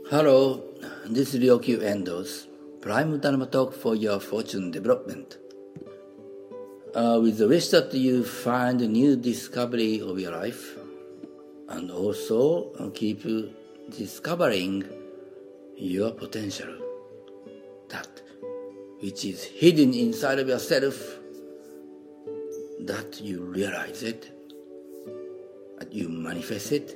Hello, this is Ryokyu Endos, Prime Dharma Talk for your fortune development. With the wish that you find a new discovery of your life and also keep discovering your potential, that which is hidden inside of yourself, that you realize it, that you manifest it.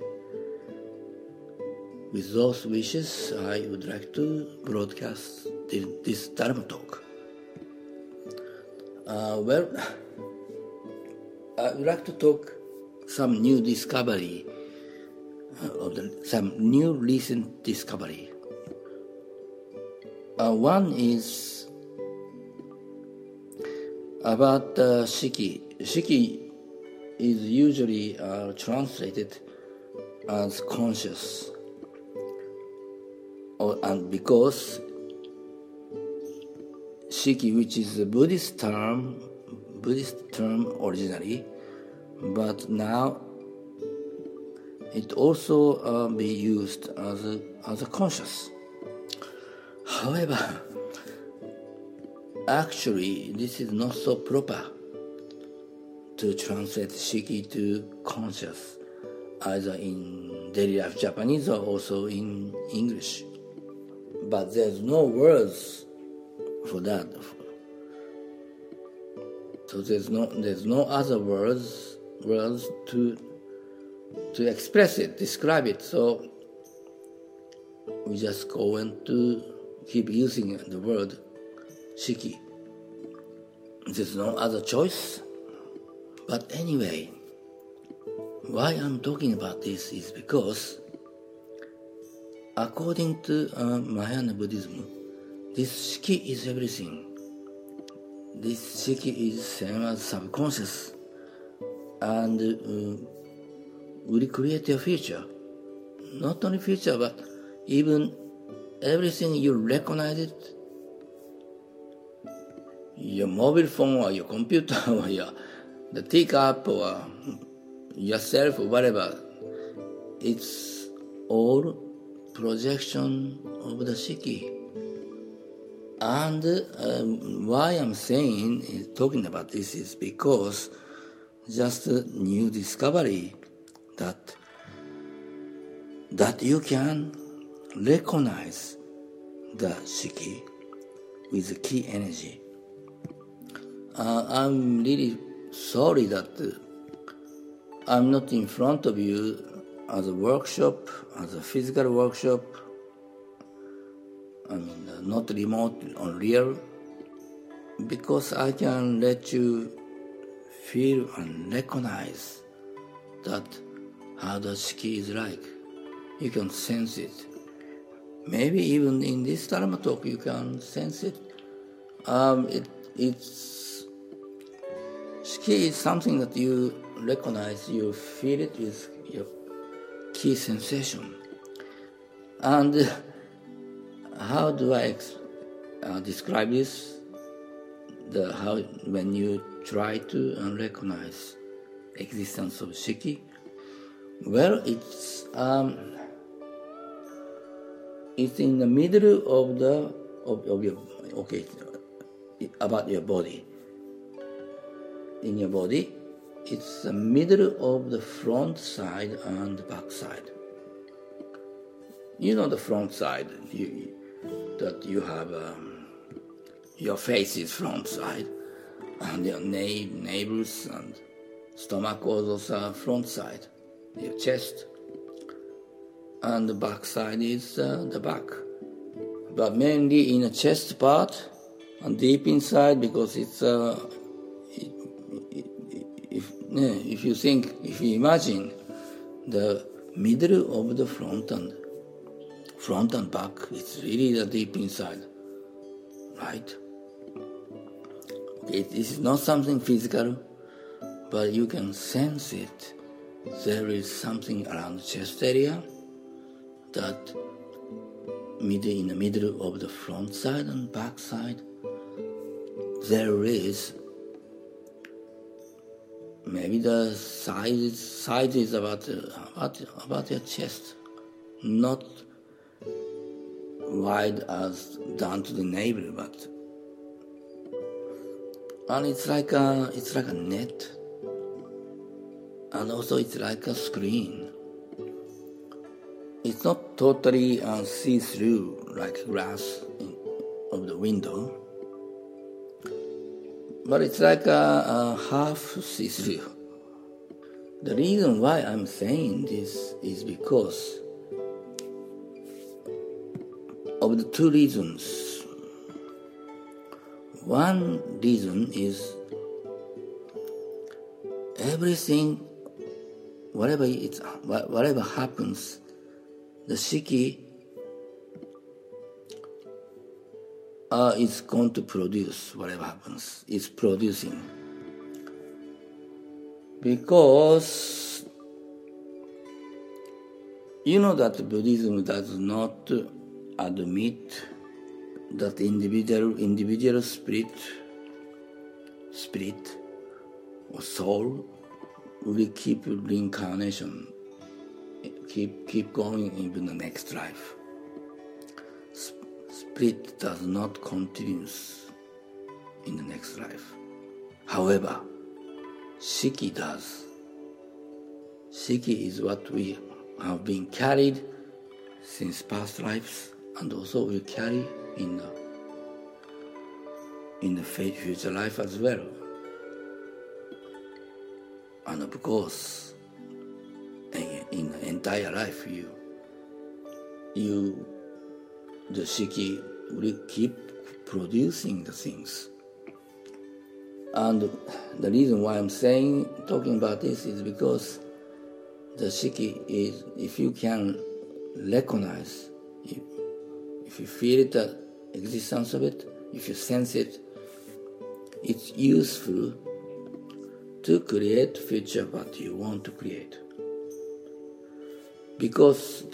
With those wishes, I would like to broadcast this Dharma talk. I would like to talk some new discovery, some new recent discovery. One is about Shiki. Shiki is usually translated as conscious. And because Shiki, which is a Buddhist term originally, but now it also be used as a conscious. However, actually, this is not so proper to translate Shiki to conscious, either in daily life Japanese or also in English. But there's no words for that. So there's no other words to express it, describe it. So we just go and to keep using the word Shiki. There's no other choice. But anyway, why I'm talking about this is because according to Mahayana Buddhism, this Shiki is everything. This Shiki is same as subconscious and will create your future. Not only future, but even everything you recognize it. Your mobile phone or your computer or the teacup or yourself or whatever. It's all projection of the Shiki. And why I'm talking about this is because just a new discovery that you can recognize the Shiki with the key energy. I'm really sorry that I'm not in front of you as a workshop, as a physical workshop, not remote or real, because I can let you feel and recognize that how the Shiki is like. You can sense it. Maybe even in this Dharma talk you can sense it. Shiki is something that you recognize, you feel it with your key sensation. And how do I describe this? When you try to recognize existence of Shiki? Well, it's in the middle of your about your body. In your body, it's the middle of the front side and the back side. You know the front side, that you have your face is front side, and your neighbors and stomach also front side, your chest, and the back side is the back. But mainly in the chest part and deep inside, because it's if you imagine the middle of the front and back, it's really the deep inside, right? Okay, this is not something physical, but you can sense it. There is something around the chest area that in the middle of the front side and back side, there is maybe the size is about your chest, not wide as down to the navel, and it's like a net, and also it's like a screen. It's not totally see-through like glass of the window, but it's like a half see-through. The reason why I'm saying this is because of the two reasons. One reason is everything, whatever happens, the Shiki is going to produce whatever happens. It's producing. Because you know that Buddhism does not admit that individual spirit or soul will keep reincarnation, keep going into the next life. Spirit does not continue in the next life. However, Shiki does. Shiki is what we have been carried since past lives, and also will carry in the future life as well. And of course, in the entire life, the Shiki will keep producing the things. And the reason why I'm talking about this is because the Shiki is, if you can recognize, if you feel the existence of it, if you sense it, it's useful to create future what you want to create. Because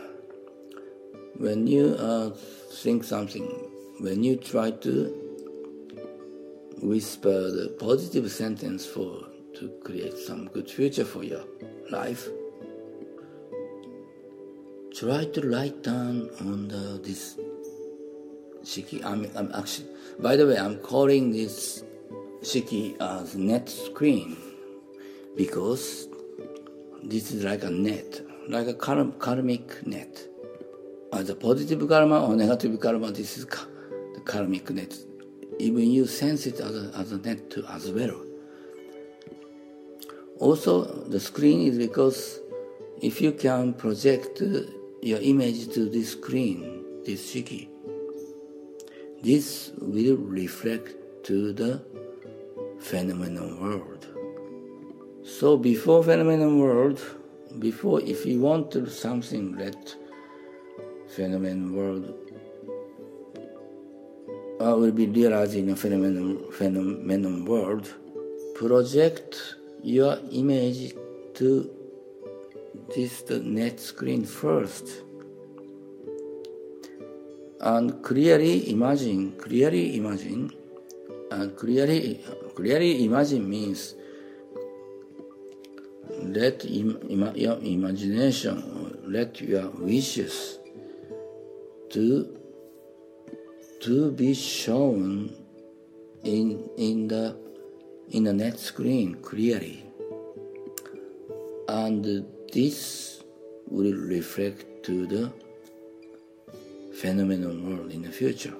when you think something, when you try to whisper the positive sentence to create some good future for your life, try to write down on this Shiki. I'm actually, by the way, I'm calling this Shiki as net screen because this is like a net, like a karmic net. As a positive karma or negative karma, this is the karmic net. Even you sense it as a net too, as well. Also, the screen is because if you can project your image to this screen, this Shiki, this will reflect to the phenomenal world. So before phenomenal world, if you want to something that phenomenal world will be realized in a phenomenal world, project your image to the net screen first. And clearly imagine means let your imagination, let your wishes to be shown in the net screen clearly, and this will reflect to the phenomenal world in the future.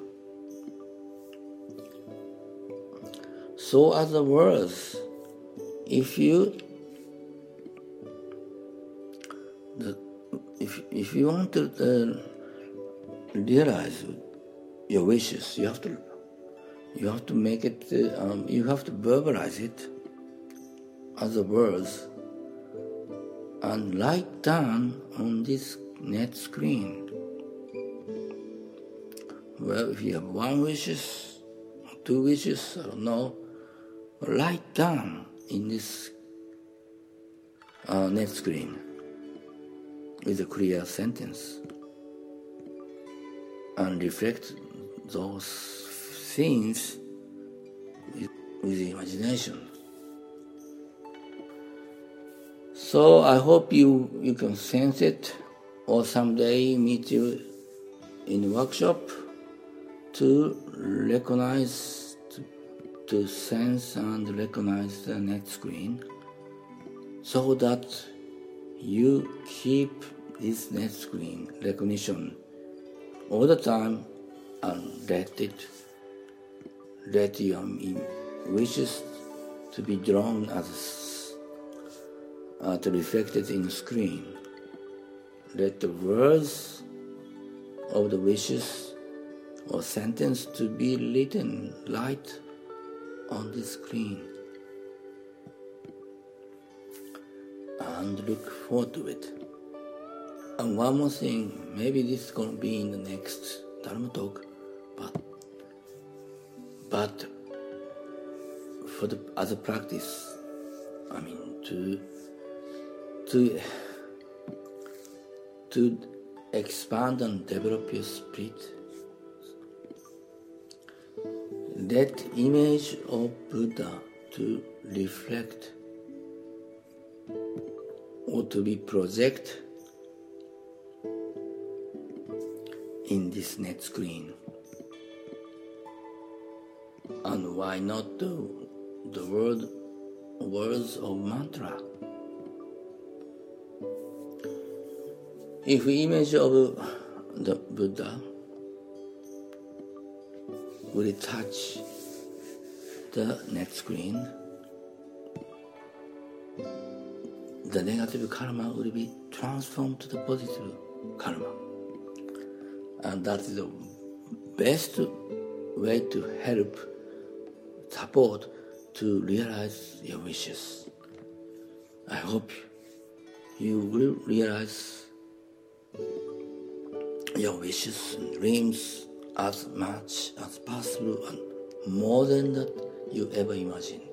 So other words, if you want to realize your wishes, you have to make it. You have to verbalize it as a words and write down on this net screen. Well, if you have one wishes, 2 wishes, I don't know, write down in this net screen with a clear sentence and reflect those things with imagination. So I hope you can sense it, or someday meet you in workshop to recognize, to sense and recognize the net screen, so that you keep this net screen recognition all the time and let your wishes to be drawn as reflected in the screen. Let the words of the wishes or sentence to be written right on the screen. And look forward to it. And one more thing, maybe this is going to be in the next Dharma talk, but as a practice, to expand and develop your spirit, let image of Buddha to reflect or to be projected in this net screen. And why not the words of mantra? If image of the Buddha will touch the net screen, the negative karma will be transformed to the positive karma. And that is the best way to help, support, to realize your wishes. I hope you will realize your wishes and dreams as much as possible and more than that you ever imagined.